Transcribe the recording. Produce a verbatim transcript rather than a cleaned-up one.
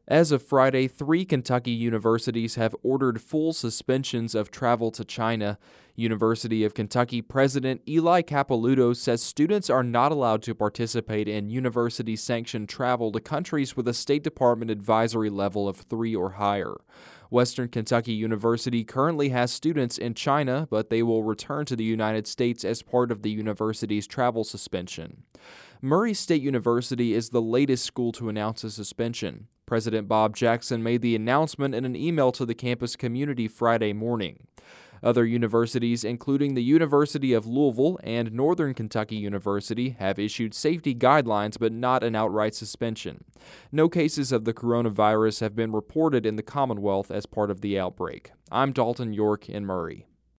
As of Friday, three Kentucky universities have ordered full suspensions of travel to China. University of Kentucky President Eli Capilouto says students are not allowed to participate in university-sanctioned travel to countries with a State Department advisory level of three or higher. Western Kentucky University currently has students in China, but they will return to the United States as part of the university's travel suspension. Murray State University is the latest school to announce a suspension. President Bob Jackson made the announcement in an email to the campus community Friday morning. Other universities, including the University of Louisville and Northern Kentucky University, have issued safety guidelines but not an outright suspension. No cases of the coronavirus have been reported in the Commonwealth as part of the outbreak. I'm Dalton York in Murray.